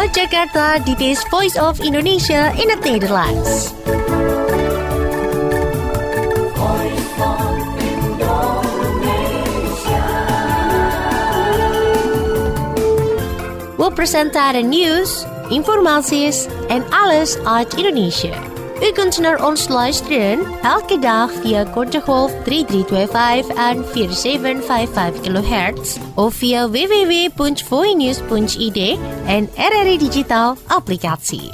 Uit Jakarta, dit is Voice of Indonesia in het Nederlands. We presenteren nieuws, informaties en alles uit Indonesië. U kunt naar ons luisteren elke dag via korte golf 3325 en 4755 kHz of via www.voinews.id en RRI Digital applicatie.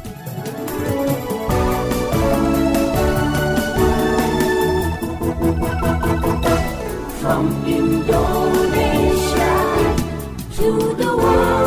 From Indonesia to the world.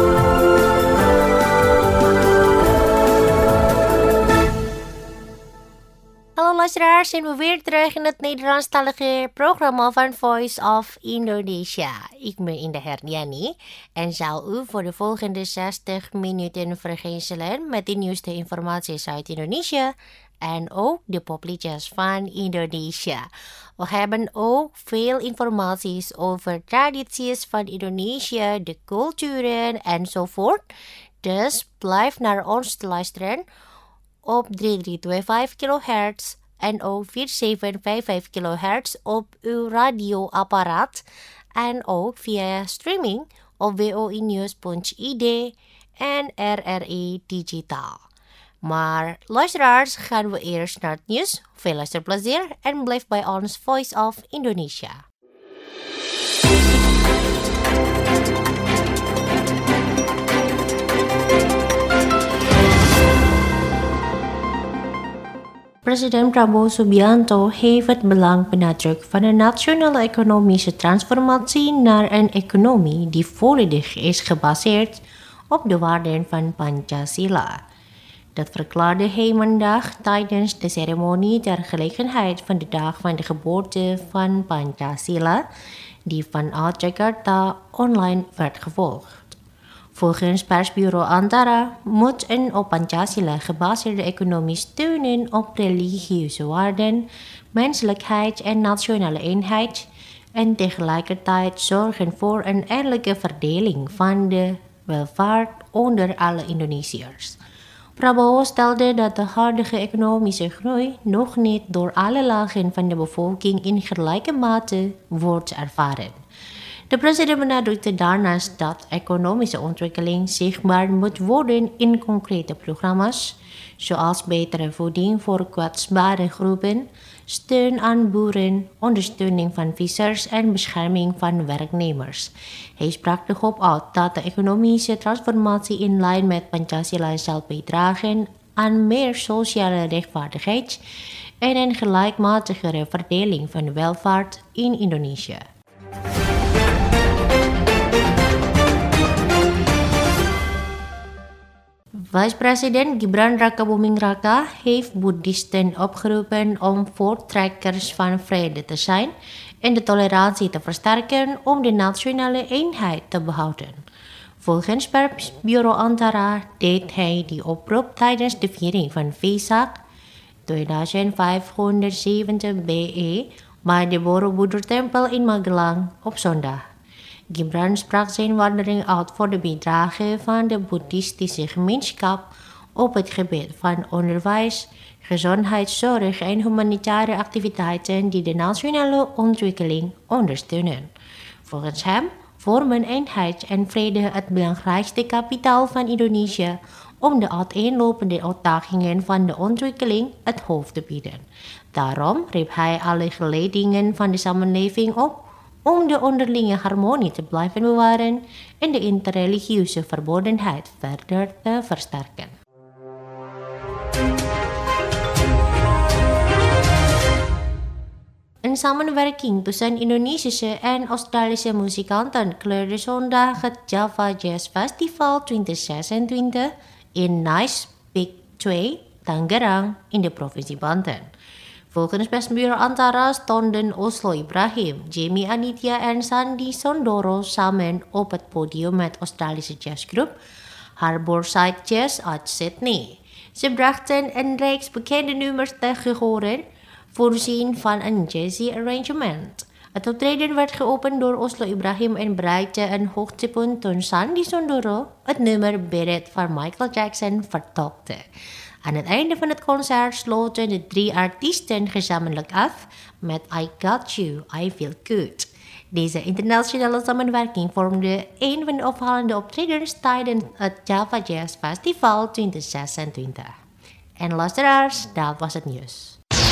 Hallo luisteraars, zijn we weer terug in het Nederlandstalige programma van Voice of Indonesia. Ik ben Indah Herdiani en zal u voor de volgende 60 minuten vergezellen met de nieuwste informaties uit Indonesië en ook de popliedjes van Indonesia. We hebben ook veel informaties over tradities van Indonesië, de culturen enzovoort. Dus blijf naar ons luisteren op 3325 kHz en ook 4755 kHz op uw radioapparaat en ook via streaming op voinews.id en RRI Digital. Maar luisteraars, gaan we eerst naar het nieuws. Veel luisterplezier en blijf bij ons Voice of Indonesia. President Prabowo Subianto heeft het belang benadrukt van een nationale economische transformatie naar een economie die volledig is gebaseerd op de waarden van Pancasila. Dat verklaarde hij maandag tijdens de ceremonie ter gelegenheid van de dag van de geboorte van Pancasila, die vanuit Jakarta online werd gevolgd. Volgens persbureau Antara moet een op Pancasila gebaseerde economie steunen op religieuze waarden, menselijkheid en nationale eenheid en tegelijkertijd zorgen voor een eerlijke verdeling van de welvaart onder alle Indonesiërs. Prabowo stelde dat de huidige economische groei nog niet door alle lagen van de bevolking in gelijke mate wordt ervaren. De president benadrukte daarnaast dat economische ontwikkeling zichtbaar moet worden in concrete programma's, zoals betere voeding voor kwetsbare groepen, steun aan boeren, ondersteuning van vissers en bescherming van werknemers. Hij sprak erop uit dat de economische transformatie in lijn met Pancasila zal bijdragen aan meer sociale rechtvaardigheid en een gelijkmatigere verdeling van de welvaart in Indonesië. Vice-president Gibran Rakabuming Raka heeft boeddhisten opgeroepen om voortrekkers van vrede te zijn en de tolerantie te versterken om de nationale eenheid te behouden. Volgens persbureau Antara deed hij die oproep tijdens de viering van Vesak 2570 BE bij de Borobudur-tempel in Magelang op zondag. Gibran sprak zijn waardering uit voor de bijdrage van de boeddhistische gemeenschap op het gebied van onderwijs, gezondheidszorg en humanitaire activiteiten die de nationale ontwikkeling ondersteunen. Volgens hem vormen eenheid en vrede het belangrijkste kapitaal van Indonesië om de uiteenlopende uitdagingen van de ontwikkeling het hoofd te bieden. Daarom riep hij alle geledingen van de samenleving op om de onderlinge harmonie te blijven bewaren en de interreligieuze verbondenheid verder te versterken. Een samenwerking tussen Indonesische en Australische muzikanten kleurde zondag het Java Jazz Festival 2026 in Nice Peak 2, Tangerang in de provincie Banten. Volgens persbureau Antara stonden Oslo Ibrahim, Jamie Anitya en Sandy Sondoro samen op het podium met Australische jazzgroep Harbourside Jazz uit Sydney. Ze brachten een reeks bekende nummers te horen, voorzien van een jazzy arrangement. Het optreden werd geopend door Oslo Ibrahim en bereikte een hoogtepunt toen Sandy Sondoro het nummer Beat It van Michael Jackson vertolkte. Aan het einde van het concert sloten de 3 artiesten gezamenlijk af met I Got You, I Feel Good. Deze internationale samenwerking vormde een van de opvallende optredens tijdens het Java Jazz Festival 2026. En luisteraars, dat was het nieuws.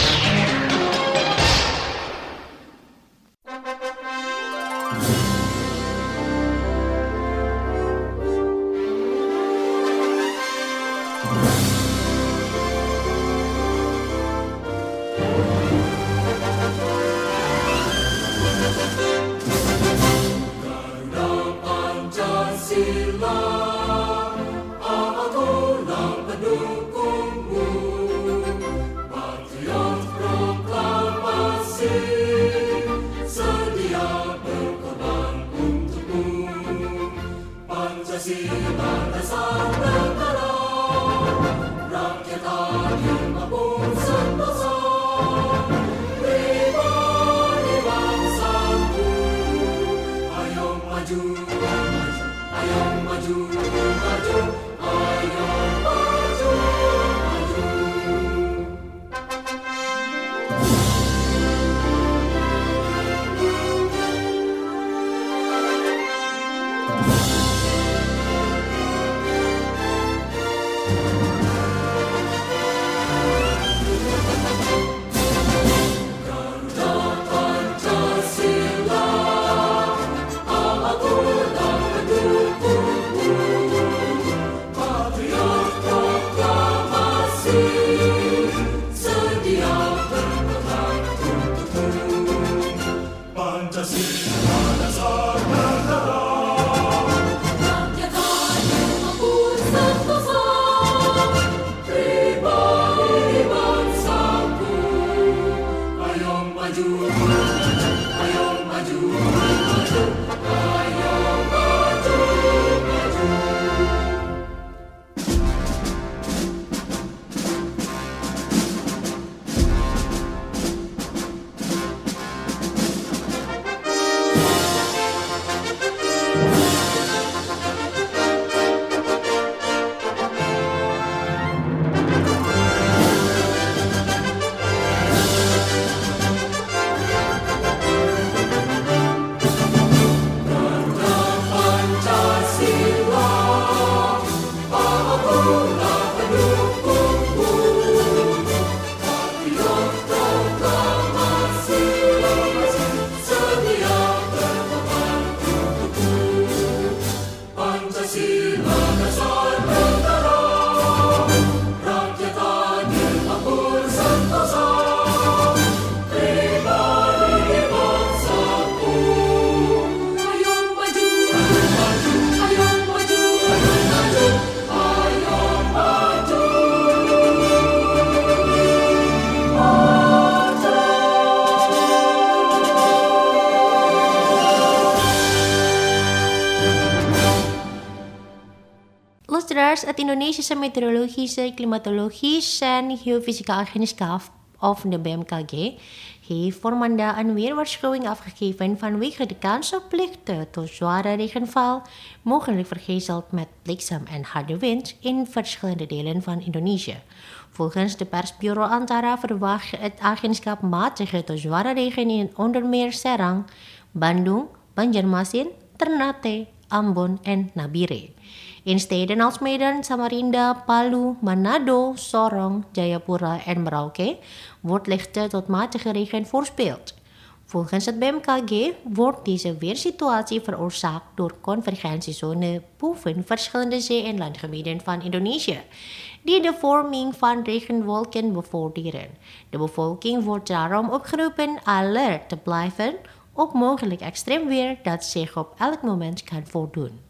Luisteraars, het Indonesische Meteorologische, Klimatologische en Geofysische Agentschap, of de BMKG, heeft voor maandag een weerwaarschuwing afgegeven vanwege de kans op lichte tot zware regenval, mogelijk vergezeld met bliksem en harde wind in verschillende delen van Indonesië. Volgens de persbureau Antara verwacht het agentschap matige tot zware regen in onder meer Serang, Bandung, Banjarmasin, Ternate, Ambon en Nabire. In steden als Medan, Samarinda, Palu, Manado, Sorong, Jayapura en Merauke wordt lichte tot matige regen voorspeld. Volgens het BMKG wordt deze weersituatie veroorzaakt door convergentiezones boven verschillende zee- en landgebieden van Indonesië, die de vorming van regenwolken bevorderen. De bevolking wordt daarom opgeroepen alert te blijven op mogelijk extreem weer dat zich op elk moment kan voordoen.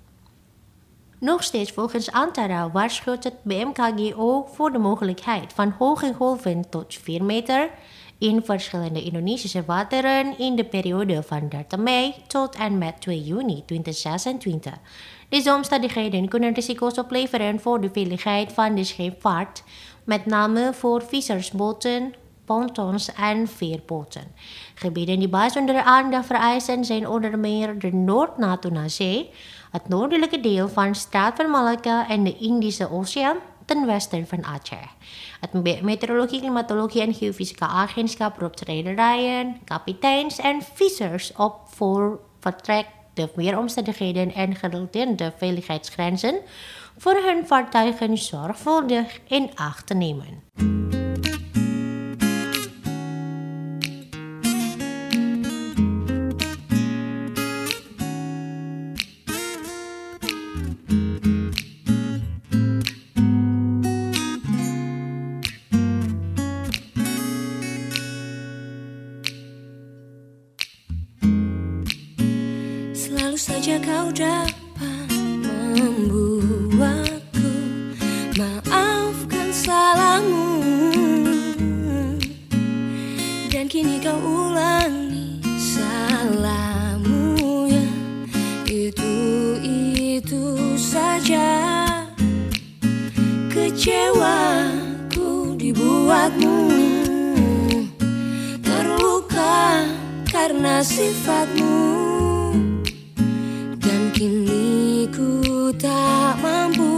Nog steeds volgens Antara waarschuwt het BMKGO voor de mogelijkheid van hoge golven tot 4 meter in verschillende Indonesische wateren in de periode van 30 mei tot en met 2 juni 2026. Deze omstandigheden kunnen risico's opleveren voor de veiligheid van de scheepvaart, met name voor vissersboten, pontons en veerboten. Gebieden die bijzondere aandacht vereisen zijn onder meer de Noord-Natuna-zee, het noordelijke deel van Straat van Malacca en de Indische Oceaan ten westen van Aceh. Het Meteorologie, Klimatologie en Geofysica Agentschap roept rederijen, kapiteins en vissers op voor vertrek de weeromstandigheden en gerelateerde veiligheidsgrenzen voor hun vaartuigen zorgvuldig in acht te nemen. Selalu saja kau dapat membuatku maafkan salahmu, dan kini kau ulangi salahmu ya, itu saja. Kecewaku dibuatmu, terluka karena sifatmu. Kini ku tak mampu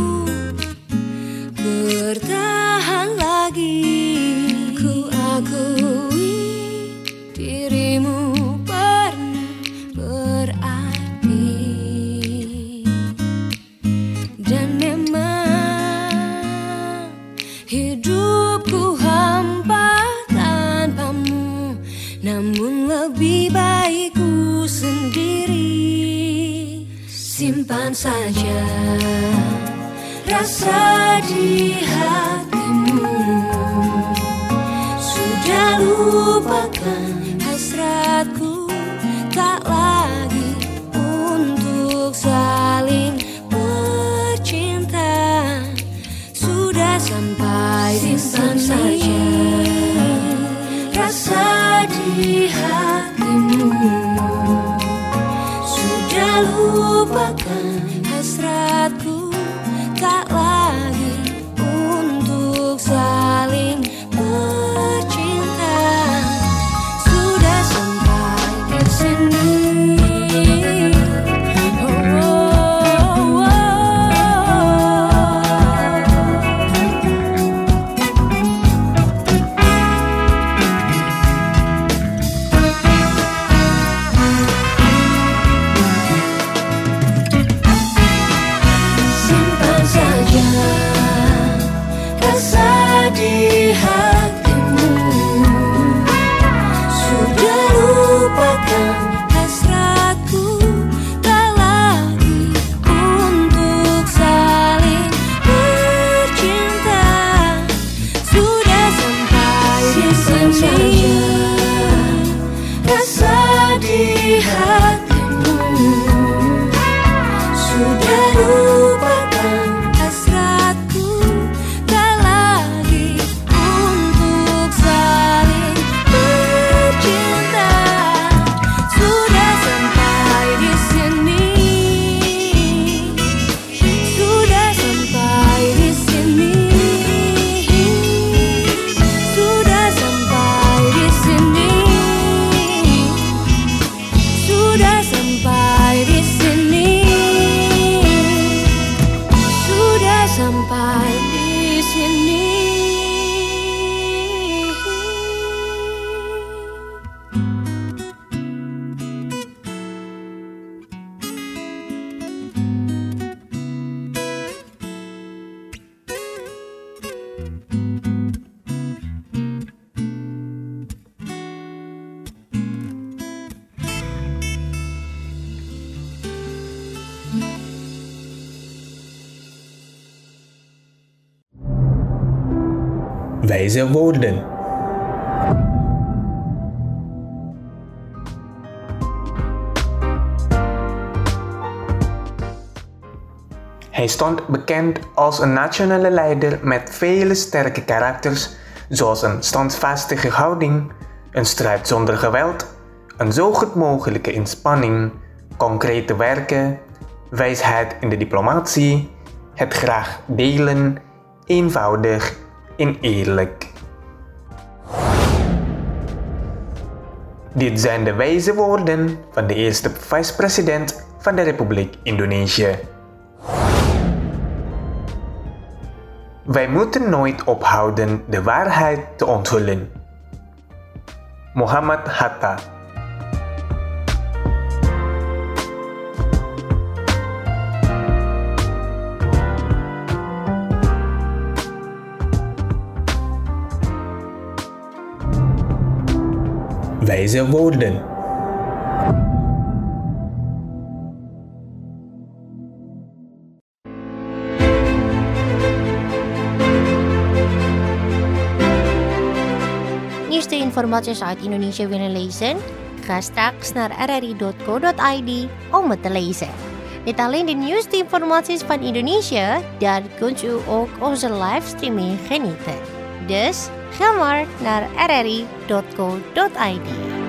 bertahan lagi. Ku akui dirimu pernah berarti, dan memang hidupku hampa tanpamu. Namun lebih baik ku sendiri. Simpan saja rasa di hatimu, sudah lupakan hasratku, tak lagi untuk saling bercinta. Sudah sampai di sini, rasa di hatimu, lupakan hasratku, tak lagi untuk saling bercinta. Sudah sampai di sini. Di hatimu, sudah lupakan hasratku, tak lagi untuk saling bercinta. Sudah sampai di sini, rasa di hatimu, sudah lupakan hasratku, tak lagi untuk saling bercinta. Sudah sampai di sini, sudah sampai di sini, sudah sampai di sini, sudah sampai di sini, sudah sampai di sini. Wijze woorden. Hij stond bekend als een nationale leider met vele sterke karakters, zoals een standvastige houding, een strijd zonder geweld, een zo goed mogelijke inspanning, concrete werken, wijsheid in de diplomatie, het graag delen, eenvoudig en eerlijk. Dit zijn de wijze woorden van de eerste vice-president van de Republiek Indonesië. Wij moeten nooit ophouden de waarheid te onthullen. Muhammad Hatta. Wijze woorden. Nieuwste informaties uit Indonesië willen lezen? Ga straks naar rri.co.id om het te lezen. Niet alleen de nieuwste informaties van Indonesië, daar kunt u ook onze livestreaming genieten. Dus ga maar naar rri.co.id.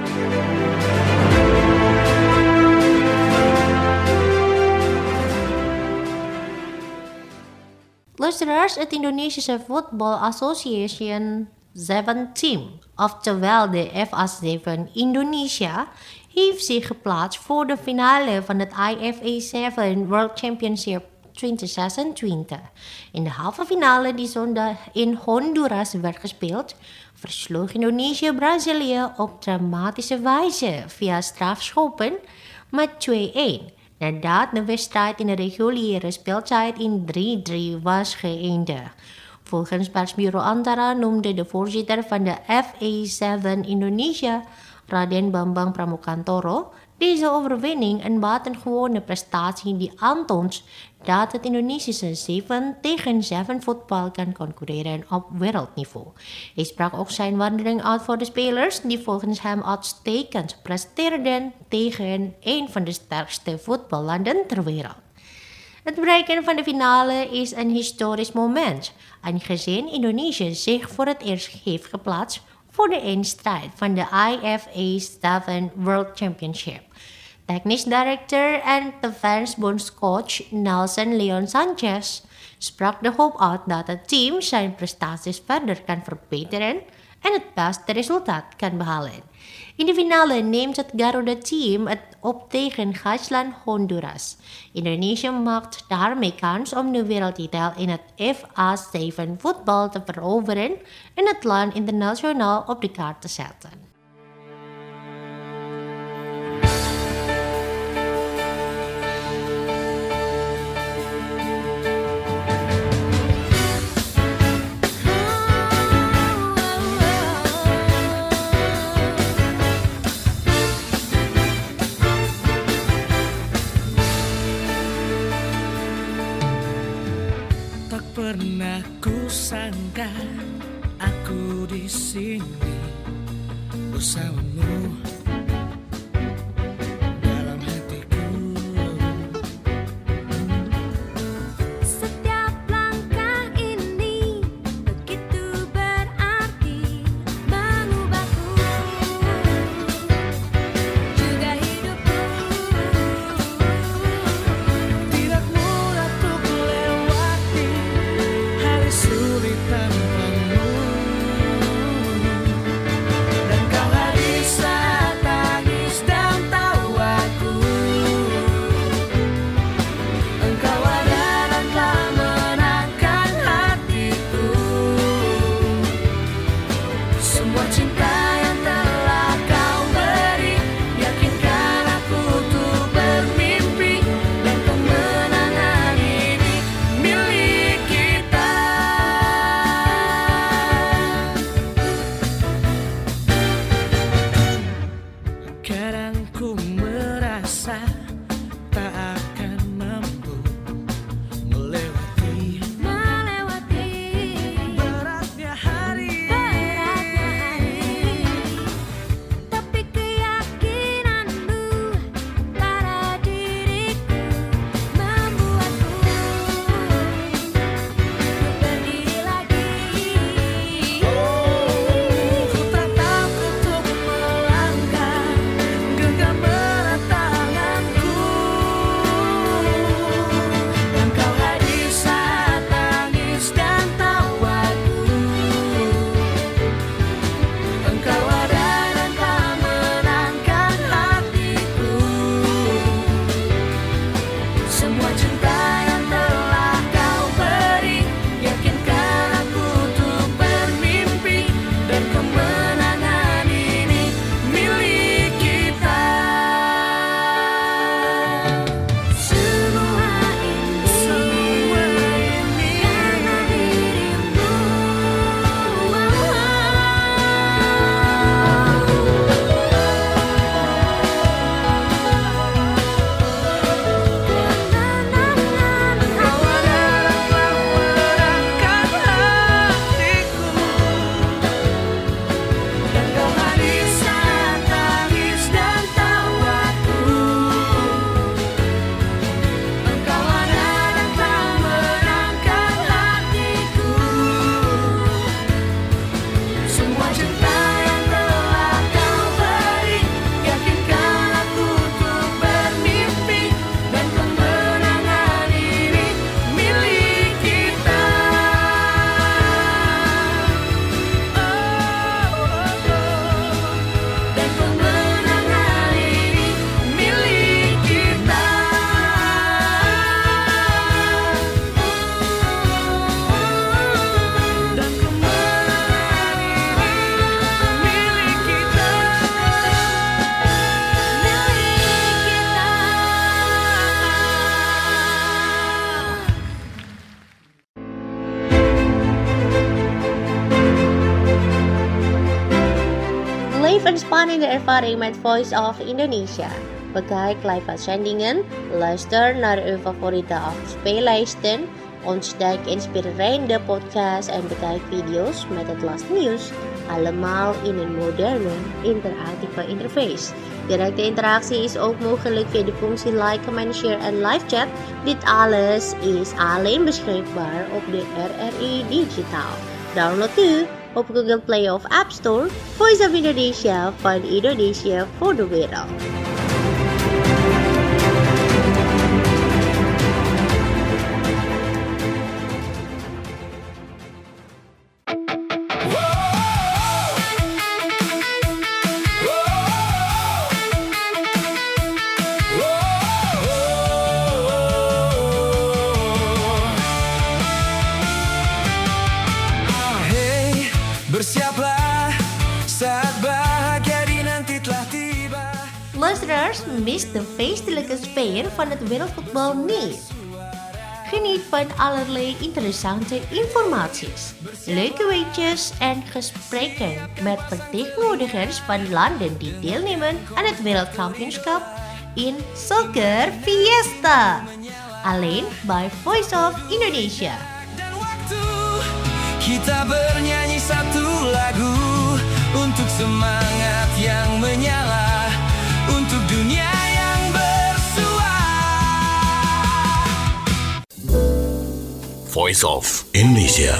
Luisteraars, het Indonesische Football Association 7 Team, oftewel de FA7 Indonesia, heeft zich geplaatst voor de finale van het IFA 7 World Championship 2026. In de halve finale die zondag in Honduras werd gespeeld, versloeg Indonesië Brazilië op dramatische wijze via strafschoppen met 2-1. Nadat de wedstrijd in de reguliere speeltijd in 3-3 was geëindigd. Volgens persbureau Antara noemde de voorzitter van de FA7 Indonesia, Raden Bambang Pramukantoro, deze overwinning een buitengewone prestatie die aantoont dat het Indonesische 7 tegen 7 voetbal kan concurreren op wereldniveau. Hij sprak ook zijn waardering uit voor de spelers die volgens hem uitstekend presteerden tegen een van de sterkste voetballanden ter wereld. Het bereiken van de finale is een historisch moment, aangezien Indonesië zich voor het eerst heeft geplaatst voor de eindstrijd van de IFA 7 World Championship. Technisch directeur en defensebondscoach Nelson Leon Sanchez sprak de hoop uit dat het team zijn prestaties verder kan verbeteren en het beste resultaat kan behalen. In de finale neemt het Garuda-team het op tegen gastland Honduras. Indonesië maakt daarmee kans om de wereldtitel in het FA7 voetbal te veroveren en het land internationaal op de kaart te zetten. Pernah kusangka aku di sini bersamamu dalam hatiku. Setiap langkah ini begitu berarti mengubahku, juga hidupku. Tidak mudah untuk lewati hari sulit tanpamu, dan kau hadir saat Beleef en spannende ervaring met Voice of Indonesia. Bekijk live uitzendingen, luister naar uw favoriete afspeellijsten, ontdek inspirerende podcasts en bekijk video's met het laatste nieuws. Allemaal in een moderne, interactieve interface. Directe interactie is ook mogelijk via de functie like, comment, share en live chat. Dit alles is alleen beschikbaar op de RRI Digitaal. Download nu op Google Play of App Store. Voice of Indonesia van Indonesia voor de wereld. Bersiaplah saat bahagia di nanti telah tiba. Luisteraars, mis de feestelijke sfeer van het wereldvoetbal niet. Geniet van allerlei interessante informaties, leuke weetjes en gesprekken met vertegenwoordigers van landen die deelnemen aan het wereldkampioenschap in Soccer Fiesta. Alleen bij Voice of Indonesia. Dan waktu kita bernyanyi satu lagu untuk semangat yang menyala, untuk dunia yang bersua. Voice of Indonesia.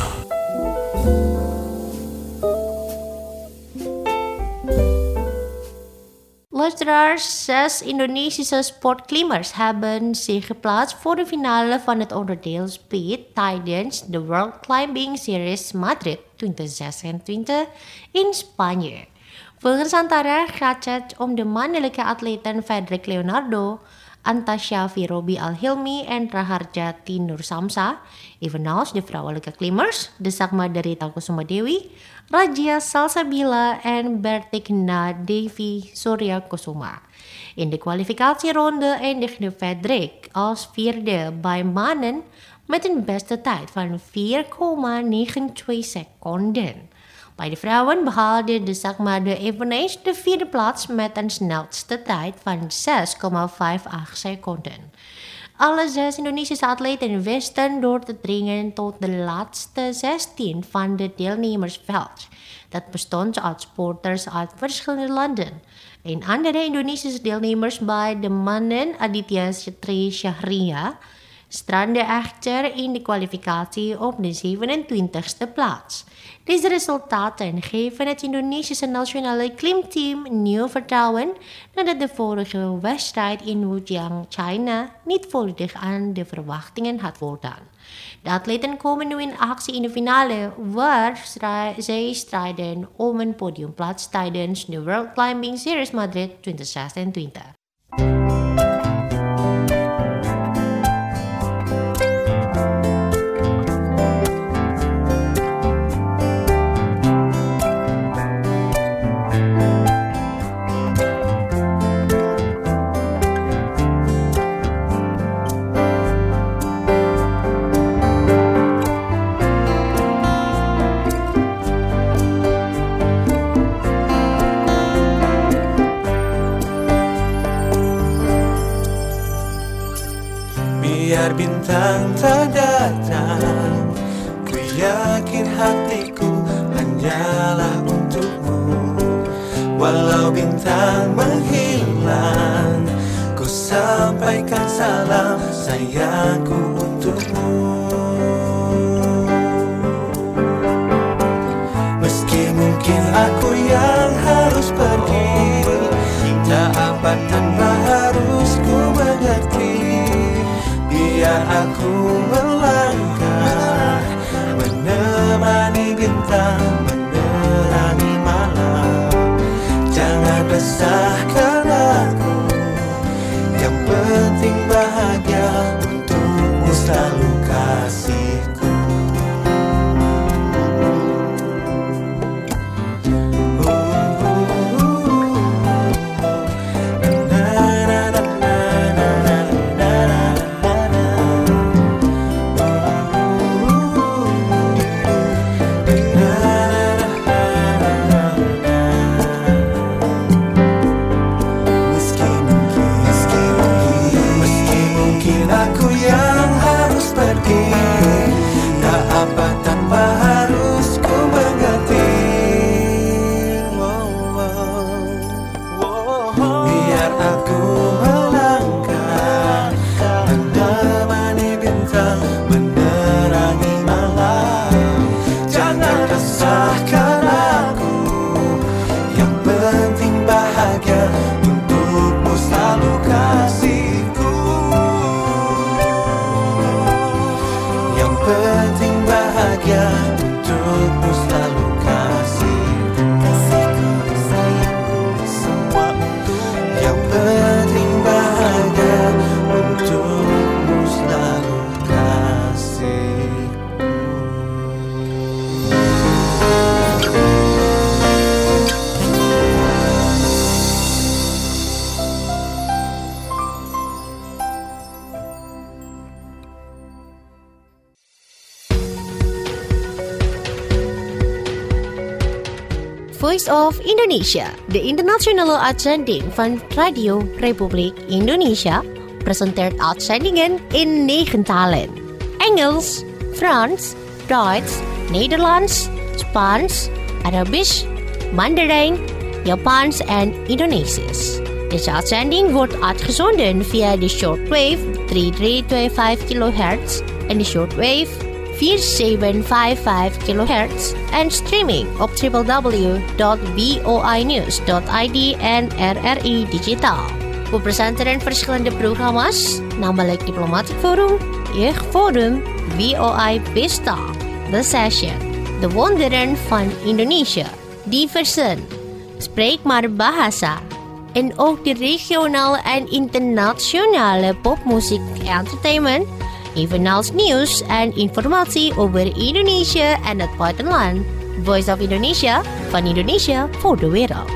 Luisteraars, 6 Indonesische sportklimmers hebben zich geplaatst voor de finale van het onderdeel Speed tijdens de World Climbing Series Madrid 2026 in Spanje. Volgens Antara gaat het om de mannelijke atleten Fedrik Leonardo, Antashafi Robi Al-Hilmi en Raharjati Nur Samsa, evenals de vrouwelijke klimmers, de Sakma Derita Kusuma Dewi, Rajia Salsabila en Bertikna Devi Surya Kusuma. In de kwalificatieronde eindigde Fedrik als vierde bij mannen met een beste tijd van 4,92 seconden. Bij de vrouwen behaalde de Sakma de eveneens de vierde plaats met een snelste tijd van 6,58 seconden. Alle 6 Indonesische atleten wisten door te dringen tot de laatste 16 van de deelnemersveld. Dat bestond uit sporters uit verschillende landen. Een andere Indonesische deelnemers bij de mannen, Aditya Shetri Syahria, strandde echter in de kwalificatie op de 27e plaats. Deze resultaten geven het Indonesische nationale klimteam nieuw vertrouwen nadat de vorige wedstrijd in Wujiang, China niet volledig aan de verwachtingen had voldaan. De atleten komen nu in actie in de finale waar zij strijden om een podiumplaats tijdens de World Climbing Series Madrid 2026. Biar bintang tak datang, ku yakin hatiku hanyalah untukmu. Walau bintang menghilang, ku sampaikan salam sayangku untukmu. Meski mungkin aku yang harus pergi, tak apa tanpa harus ku mengerti. Biar aku melangkah, menemani bintang, menerangi malam. Jangan resahkan aku, yang penting bahagia untukmu selalu kasihku. Voice of Indonesia, de internationale uitzending van Radio Republiek Indonesia, presenteert uitzendingen in 9 talen. Engels, Frans, Duits, Nederlands, Spaans, Arabisch, Mandarijn, Japans en Indonesisch. Deze uitzending wordt uitgezonden via de shortwave 3325 kHz en de shortwave 4755 kHz en streaming op www.voinews.id en RRI Digitaal. We presenteren verschillende programma's, namelijk Diplomatic Forum, Jeugdforum, VOI Pesta, The Session, De Wonderen van Indonesië, Diversen, Spreek maar Bahasa, en ook de regionale en internationale popmuziek entertainment, evenals nieuws en informatie over Indonesië en het buitenland. Voice of Indonesia, van Indonesia voor de wereld.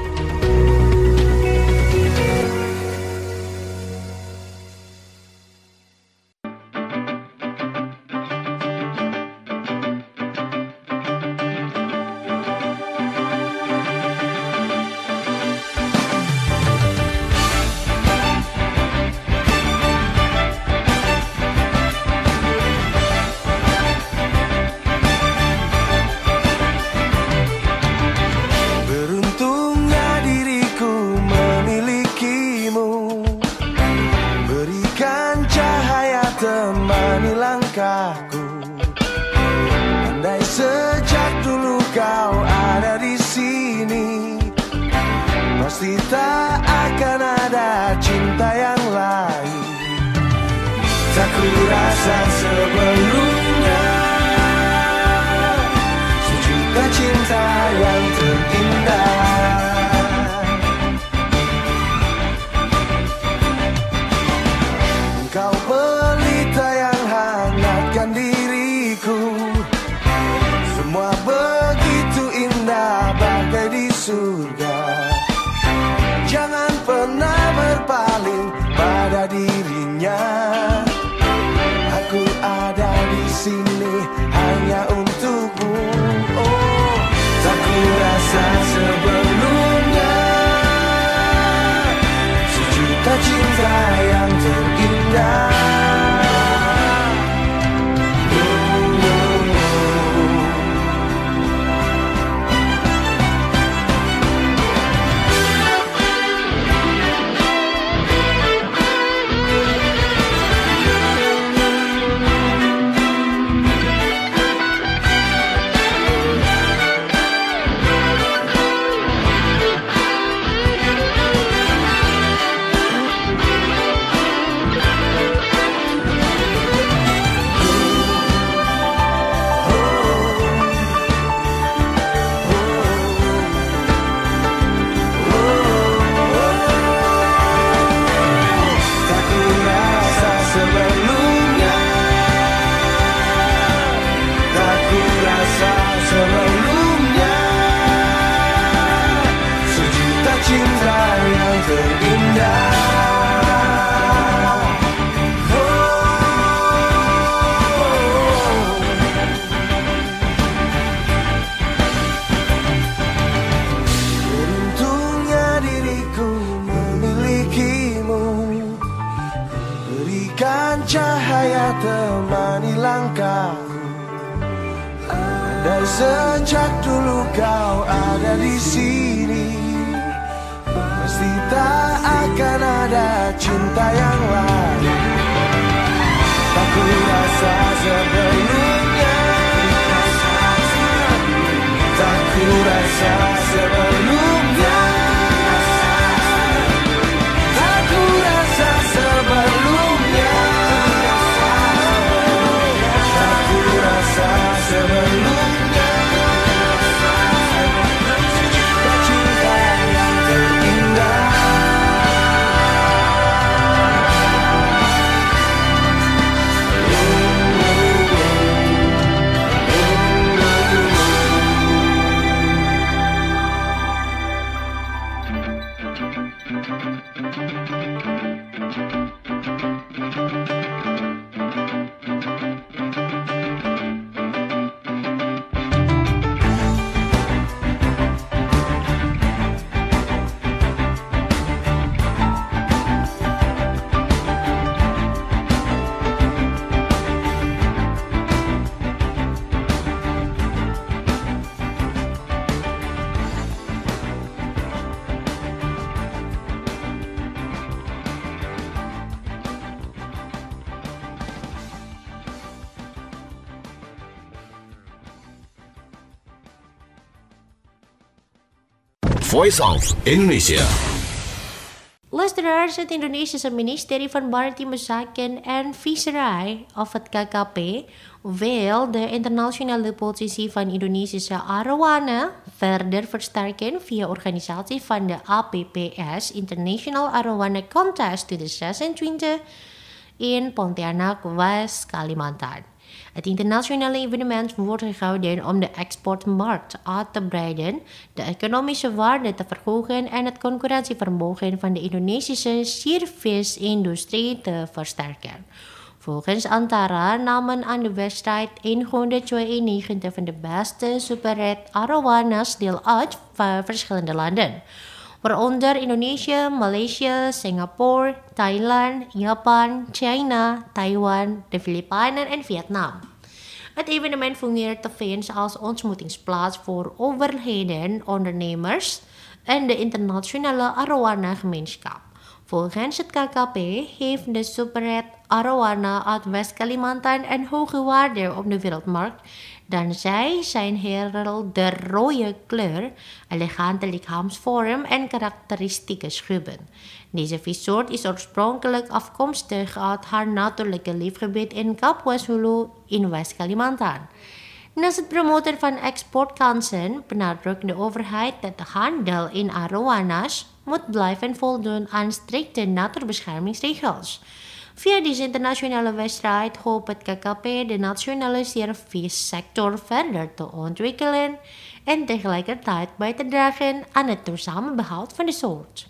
Voice of Indonesia. Luisteraars, het Indonesische ministerie van Maritime Zaken en Visserij, of het KKP, wil de internationale positie van Indonesische arowana verder versterken via organisatie van de APPS, International Arowana Contest 2026 in Pontianak, West Kalimantan. Het internationale evenement wordt gehouden om de exportmarkt uit te breiden, de economische waarde te verhogen en het concurrentievermogen van de Indonesische service-industrie te versterken. Volgens Antara namen aan de wedstrijd 192 van de beste superred arowanas deel uit van verschillende landen, waaronder Indonesië, Maleisië, Singapore, Thailand, Japan, China, Taiwan, de Filipijnen en Vietnam. Het evenement fungeert tevens als ontmoetingsplaats voor overheden, ondernemers en de internationale arowana-gemeenschap. Volgens het KKP heeft de superred arowana uit West-Kalimantan een hoge waarde op de wereldmarkt dankzij zijn de rode kleur, elegante lichaamsvorm en karakteristieke schubben. Deze vissoort is oorspronkelijk afkomstig uit haar natuurlijke leefgebied in Kapuas Hulu in West-Kalimantan. Naast het promoten van exportkansen benadrukt de overheid dat de handel in arowanas moet blijven voldoen aan strikte natuurbeschermingsregels. Via deze internationale wedstrijd hoopt het KKP de nationale servicesector verder te ontwikkelen en tegelijkertijd bij te dragen aan het duurzame behoud van de soort.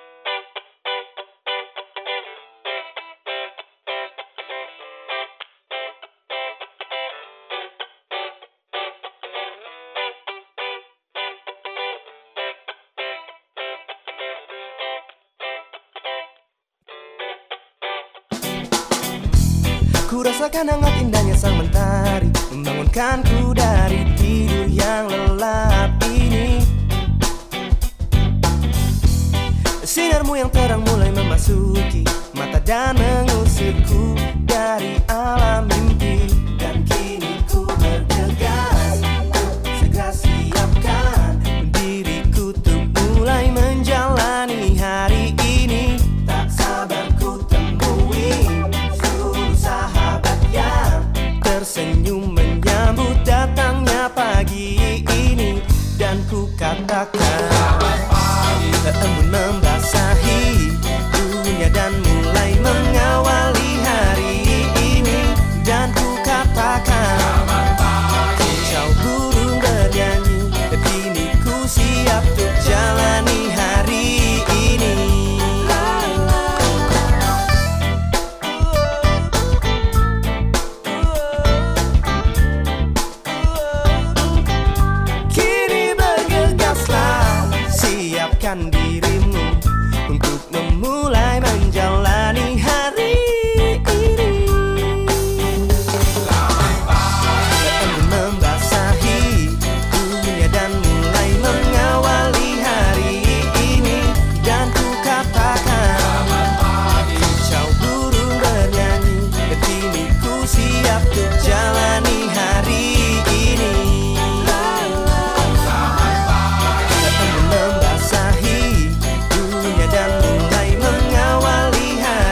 Ku rasakan hangat indahnya sang mentari membangunkanku dari tidur yang lelap ini. Sinarmu yang terang mulai memasuki mata dan mengusirku dari alam mimpi. Dan kini ku bergegas, segera siapkan diriku untuk mulai menjalani hari ini. Tak sabar ku temui sahabat yang tersenyum menyambut datangnya pagi ini. Dan ku katakan embun membasahi dunia dan mulai mengawali hari ini. Dan ku katakan kicau burung bernyanyi, kini ku siap untuk jalani hari ini. Siapkan dirimu untuk memulai menjalani hari ini. Embun membasahi dunia dan mulai mengawali hari ini. Dan ku katakan kicau burung bernyanyi, kini ku siap untuk jalani hari ini. Membasahi dunia dan mulai mengawali hari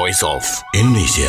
Voice of Indonesia.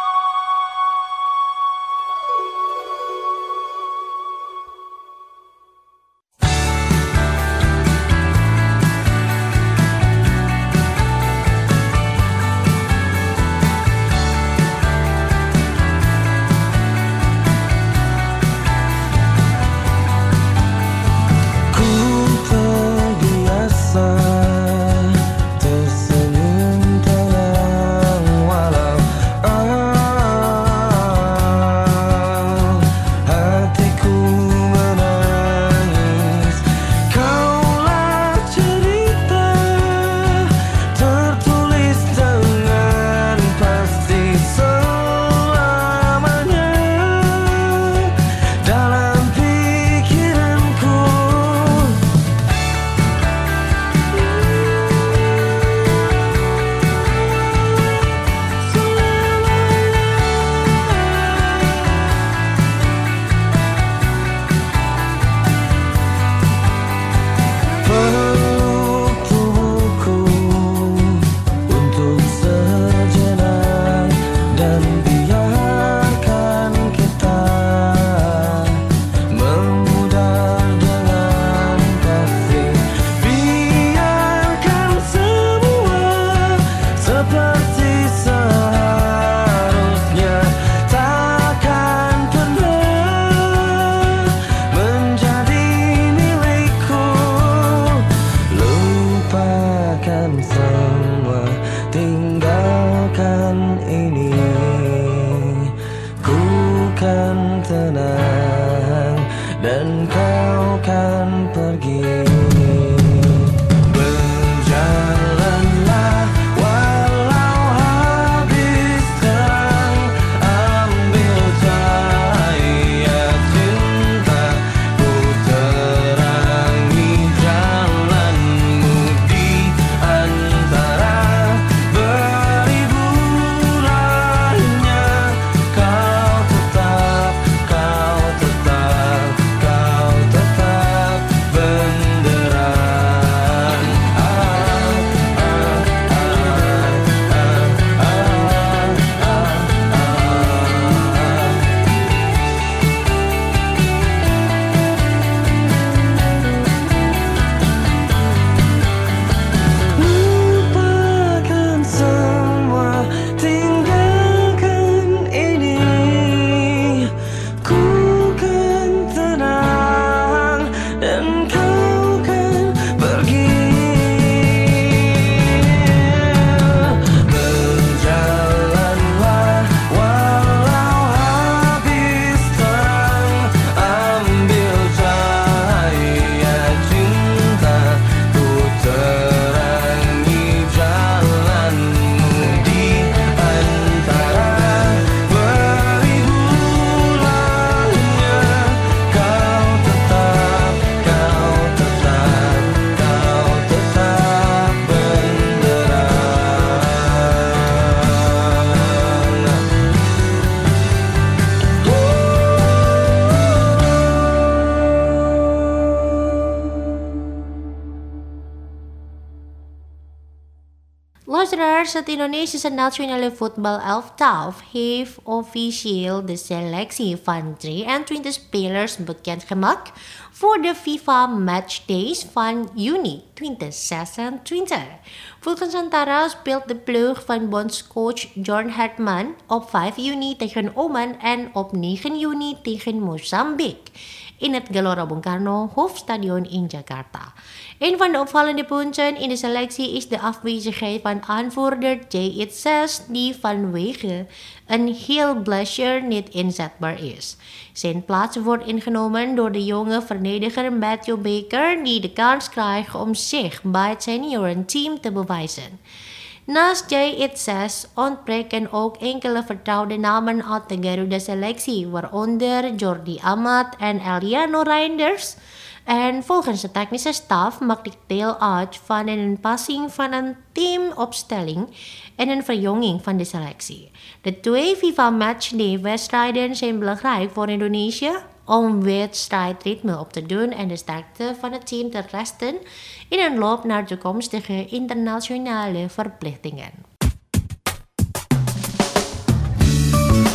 Luisteraars, het Indonesische nationale voetbalelftal heeft officieel de selectie van 23 spelers bekendgemaakt voor de FIFA Matchdays van juni 2026. Volgens Antara speelt de ploeg van bondscoach John Hartman op 5 juni tegen Oman en op 9 juni tegen Mozambique in het Gelora Bung Karno Hoofdstadion in Jakarta. Een van de opvallende punten in de selectie is de afwezigheid van aanvoerder Jay Itzes, die vanwege een heel blessure niet inzetbaar is. Zijn plaats wordt ingenomen door de jonge verdediger Matthew Baker, die de kans krijgt om zich bij het seniorenteam te bewijzen. Naast Jay Itzes ontbreken ook enkele vertrouwde namen uit de Garuda-selectie, waaronder Jordi Amat en Eliano Reinders. En volgens de technische staf maakt dit deel uit van een aanpassing van een teamopstelling en een verjonging van de selectie. De 2 FIFA Matchday-wedstrijden zijn belangrijk voor Indonesië om wedstrijdritme op te doen en de sterkte van het team te testen in een loop naar toekomstige internationale verplichtingen.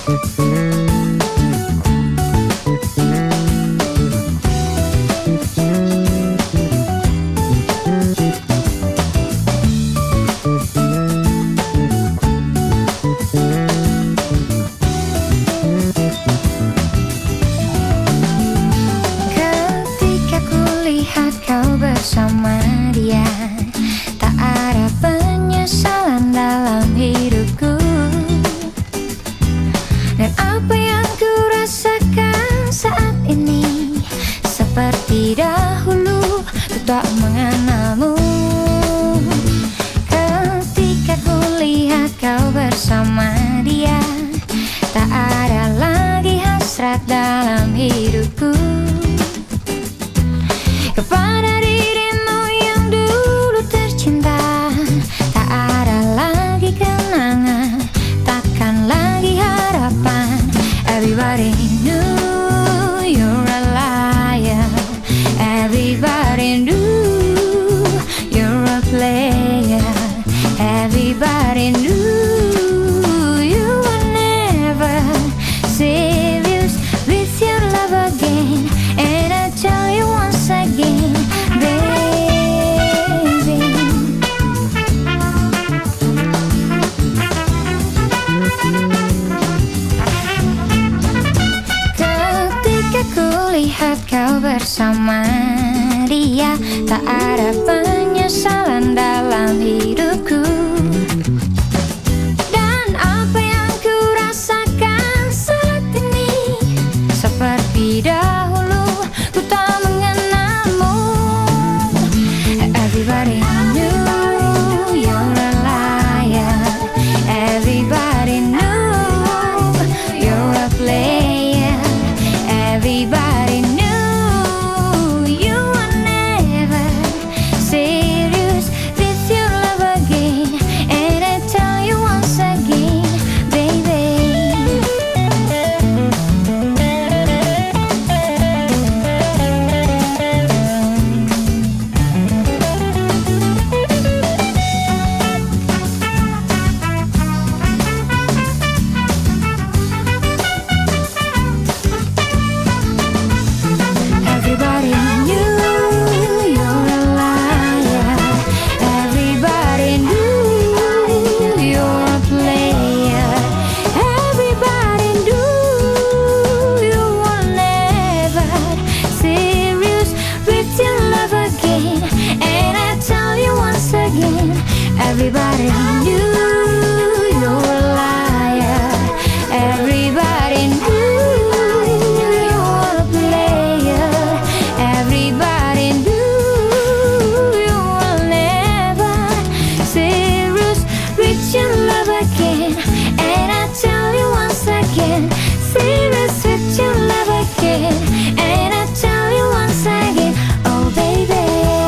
Ketika kulihat kau bersama dia, tak ada penyesalan dalam hidupku. Dan apa yang ku rasakan saat ini, seperti dahulu ku tak mengenalmu. Ketika kulihat kau bersama dia, tak ada lagi hasrat dalam hidupku kepada dirimu yang dulu tercinta. Tak ada lagi kenangan, takkan lagi harapan. Everybody knew you're a liar. Everybody knew you're a player. Everybody knew you were never serious with your love again. And I tell you once again, baby, ketika kulihat kau bersama dia, tak ada penyesalan dalam hidupku. Dan apa yang ku rasakan saat ini, seperti dahulu ku tak mengenalmu. Everybody knew you're a liar. Everybody knew you're a player. Everybody knew you were never serious with your love again. And I tell you once again, baby. Everybody knew you're a liar. Everybody knew you're a player. Everybody knew you were never serious with your love again. And I tell you once again, everybody knew you're a liar. Everybody knew you were a player. Everybody knew you were never serious with your love again. And I tell you once again, serious with your love again. And I tell you once again, oh baby.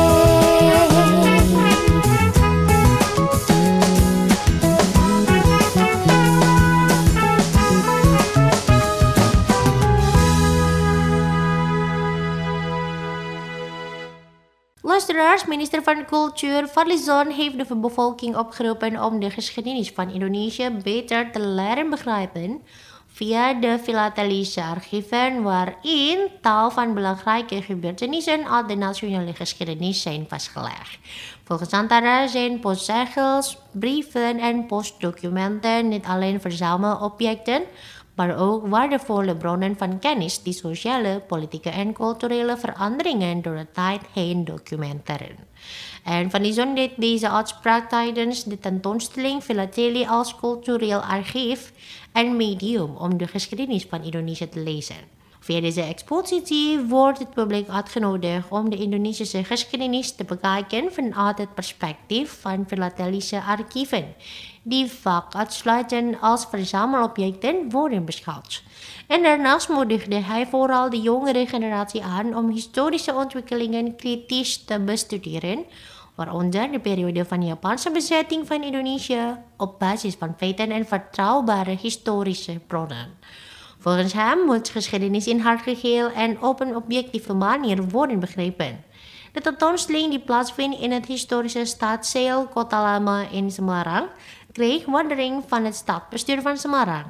Luisteraars, minister van Cultuur Fadlizon heeft de bevolking opgeroepen om de geschiedenis van Indonesië beter te leren begrijpen via de filatelische archieven waarin tal van belangrijke gebeurtenissen uit de nationale geschiedenis zijn vastgelegd. Volgens Antara zijn postzegels, brieven en postdocumenten niet alleen verzamelobjecten, maar ook waardevolle bronnen van kennis die sociale, politieke en culturele veranderingen door de tijd heen documenteren. En Fadlizon deed deze uitspraak tijdens de tentoonstelling Filatelie als cultureel archief en medium om de geschiedenis van Indonesië te lezen. Via deze expositie wordt het publiek uitgenodigd om de Indonesische geschiedenis te bekijken vanuit het perspectief van filatelische archieven, die vaak uitsluitend als verzamelobjecten worden beschouwd. En daarnaast moedigde hij vooral de jongere generatie aan om historische ontwikkelingen kritisch te bestuderen, waaronder de periode van Japanse bezetting van Indonesië op basis van feiten en vertrouwbare historische bronnen. Volgens hem moet geschiedenis in haar geheel en op een objectieve manier worden begrepen. De tentoonstelling die plaatsvindt in het historische stadszeel Kota Lama in Semarang kreeg waardering van het stadsbestuur van Semarang.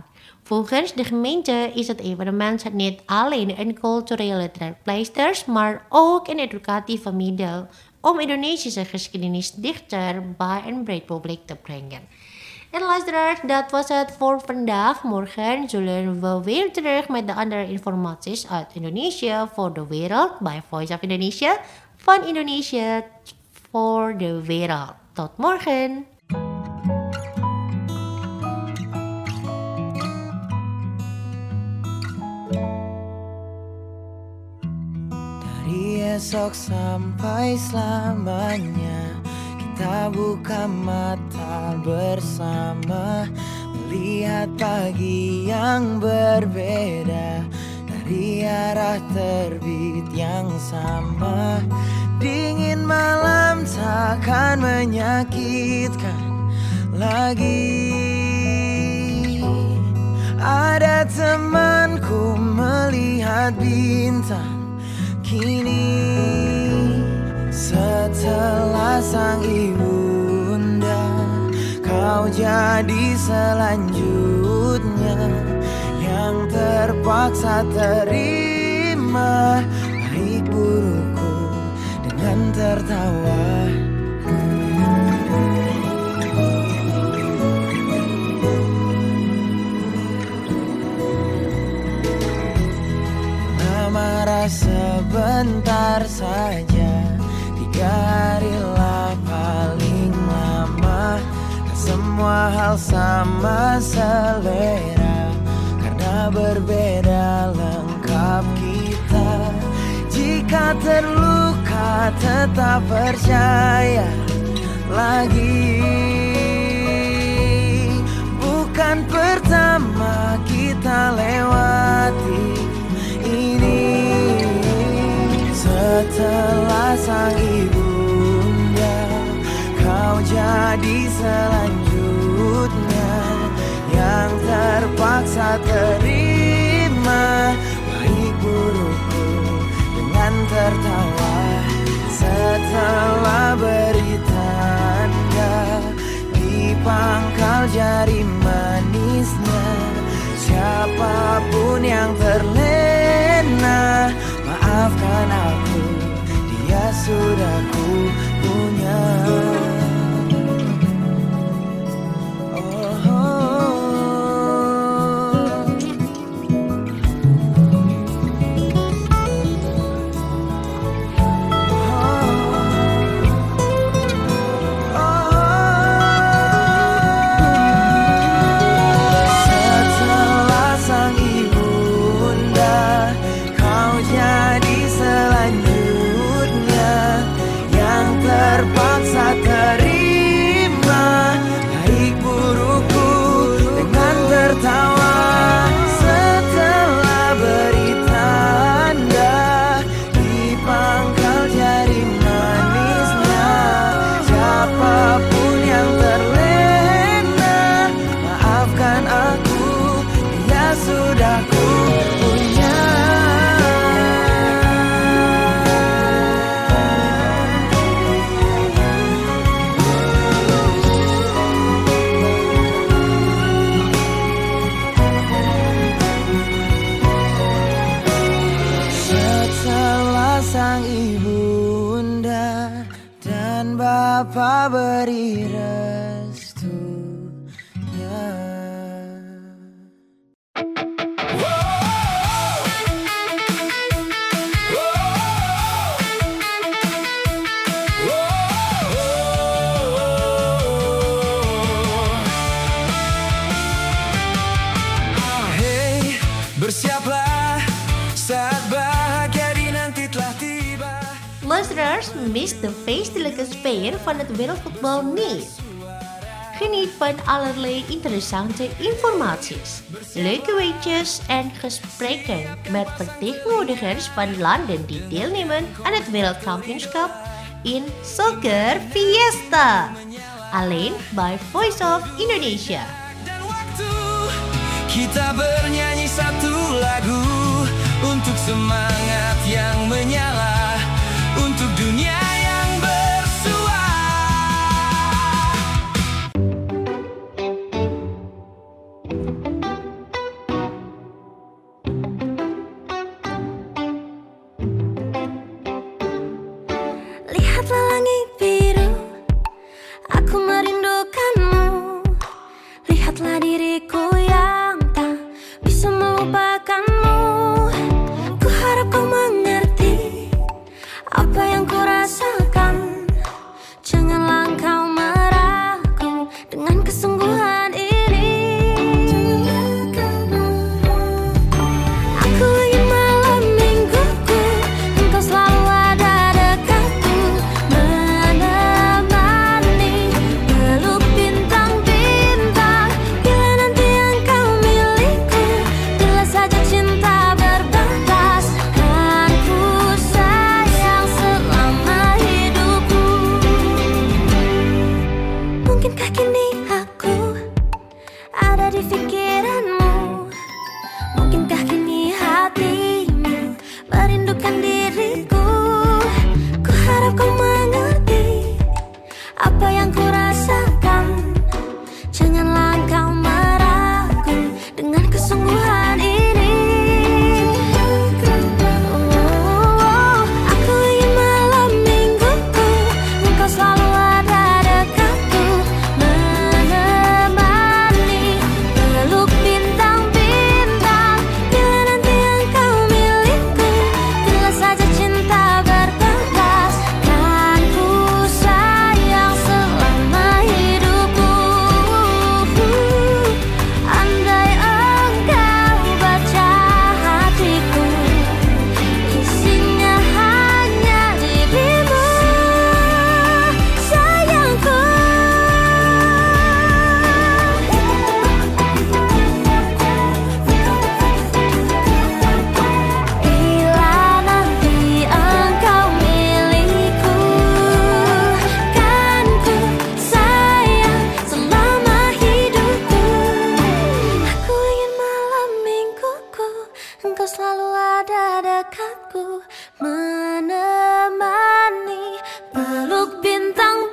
Volgens de gemeente is het evenement niet alleen een culturele trekpleister, maar ook een educatieve middel om Indonesische geschiedenis dichter bij een breed publiek te brengen. En luisteraars, dat was het voor vandaag. Morgen zullen we weer terug met de andere informaties uit Indonesië voor de wereld bij Voice of Indonesia. Van Indonesië voor de wereld. Tot morgen! Dari esok sampai selamanya kita buka mata bersama, melihat pagi yang berbeda dari arah terbit yang sama. Dingin malam takkan menyakitkan lagi. Ada temanku melihat bintang kini, setelah sang ibunda kau jadi selanjutnya yang terpaksa terima baik burukku dengan tertawa. Marah sebentar saja, 3 harilah paling lama. Dan semua hal sama selera, karena berbeda lengkap kita. Jika terluka tetap percaya lagi. Bukan pertama kita lewati ini. Setelah sang ibunda kau jadi selanjutnya yang terpaksa terima baik burukku dengan tertawa. Setelah beri tanda di pangkal jari manisnya, siapapun yang terlena, maafkan aku, dia sudah ku punya. Terpaksa terima baik burukku dengan tertawa. Setelah beri tanda di pangkal jari manisnya, siapapun yang terlena, maafkan aku, dia sudah ku punya. Sang ibunda dan bapa beri restunya. Hey, bersiaplah saat bahagia dinanti telah tiba. Luisteraars, mis de feestelijke sfeer van het wereldvoetbal niet. Geniet van allerlei interessante informaties, leuke weetjes en gesprekken met vertegenwoordigers van landen die deelnemen aan het wereldkampioenschap in Soccer Fiesta. Alleen bij Voice of Indonesia. Dan waktu kita bernyanyi satu lagu untuk semangat yang menyala, untuk dunia yang bersua. selalu ada dekatku, menemani peluk bintang